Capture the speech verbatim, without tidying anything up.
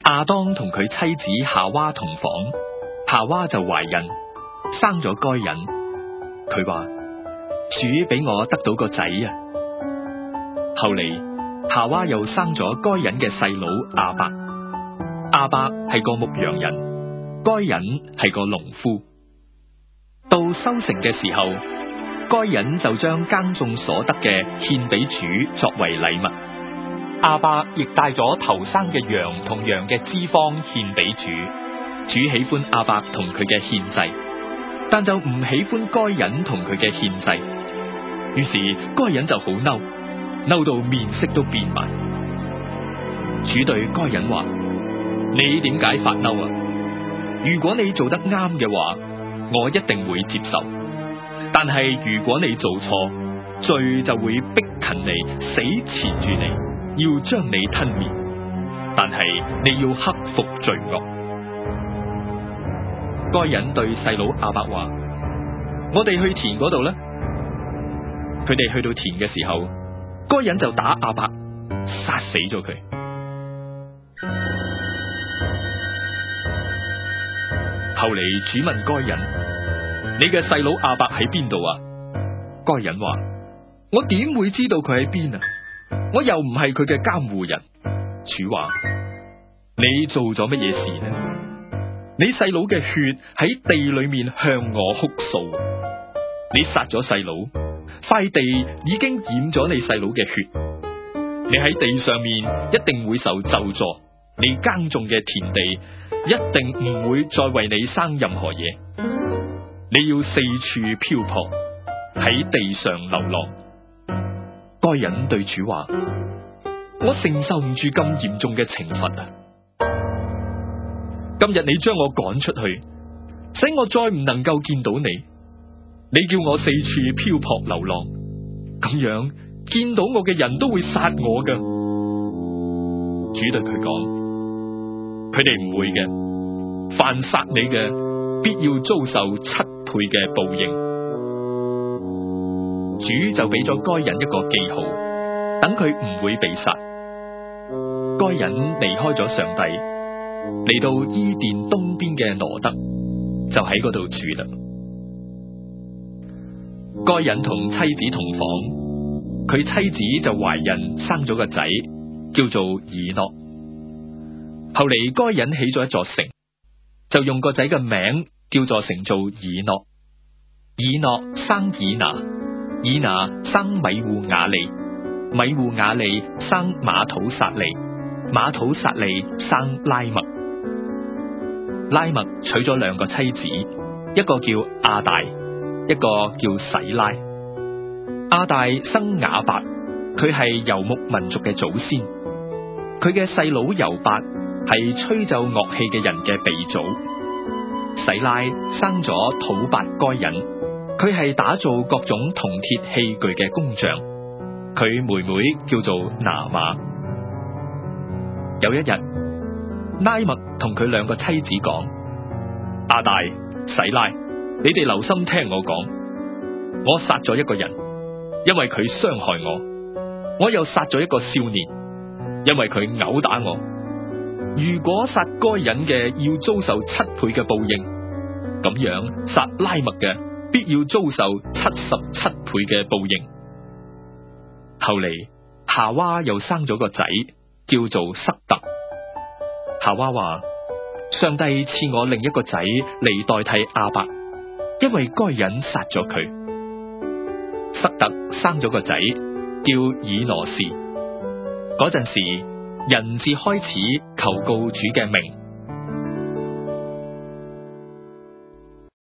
亞當同佢妻子夏娃同房，夏娃就懷孕，生咗該隱。佢話：主俾我得到個仔啊！後嚟夏娃又生咗該隱嘅細佬亞伯，亞伯係個牧羊人，該隱係個農夫。到收成嘅時候，該隱就將耕種所得嘅獻俾主作為禮物。亞伯亦帶咗頭生嘅羊同羊嘅脂肪獻俾主。主喜歡亞伯同佢嘅獻祭，但就唔喜歡該隱同佢嘅獻祭。於是該隱就好嬲，嬲到面色都變埋。主對該隱話：你點解發嬲啊？如果你做得啱嘅話，我一定會接受。但係如果你做錯，罪就會逼近你，死纏住你，要將你吞滅。但係你要克服罪惡。該隱對細佬亞伯話：我哋去田嗰度啦。佢哋去到田嘅時候，該隱就打亞伯，殺死咗佢。後嚟主問該隱：你嘅細佬亞伯喺邊度啊？該隱話：我點會知道佢喺邊啊？我又唔係佢嘅監護人。主話：你做咗乜嘢事呢？你細佬嘅血喺地裏面向我哭訴。你殺咗細佬，塊地已經染咗你細佬嘅血。你喺地上面一定會受咒詛，你耕種嘅田地一定唔會再為你生任何嘢。你要四處漂泊，喺地上流浪。該隱對主話：我承受唔住咁嚴重嘅懲罰啊！今日你將我趕出去，使我再唔能夠見到你。你叫我四處漂泊流浪，咁樣見到我嘅人都會殺我噶。主對佢講：佢哋唔會嘅，凡殺你嘅，必要遭受七倍嘅報應。主就俾咗該隱一個記號，等佢唔會被殺。該隱離開咗上帝，嚟到伊甸東邊嘅羅德，就喺嗰度住啦。該隱同妻子同房，佢妻子就懷孕生咗個仔，叫做以諾。後嚟該隱起咗一座城，就用個仔嘅名叫做城做以諾。以諾生以拿，以拿生米戶雅利，米戶雅利生馬土撒利，馬土撒利生拉麥。拉麥娶咗兩個妻子，一個叫亞大，一個叫洗拉。亞大生亞伯，佢係游牧民族嘅祖先。佢嘅細佬猶伯係吹奏樂器嘅人嘅鼻祖。洗拉生咗土伯該隱，佢係打造各種銅鐵器具嘅工匠。佢妹妹叫做拿瑪。有一日，拉麥同佢兩個妻子講：亞大、洗拉，你哋留心聽我講。我殺咗一個人，因為佢傷害我；我又殺咗一個少年，因為佢毆打我。如果殺該隱嘅要遭受七倍嘅報應，咁樣殺拉麥嘅必要遭受七十七倍嘅報應。後嚟夏娃又生咗個仔，叫做塞特。夏娃話：上帝賜我另一個仔嚟代替亞伯，因為該隱殺咗佢。塞特生咗個仔，叫以挪士。嗰陣時，人至開始求告主嘅名。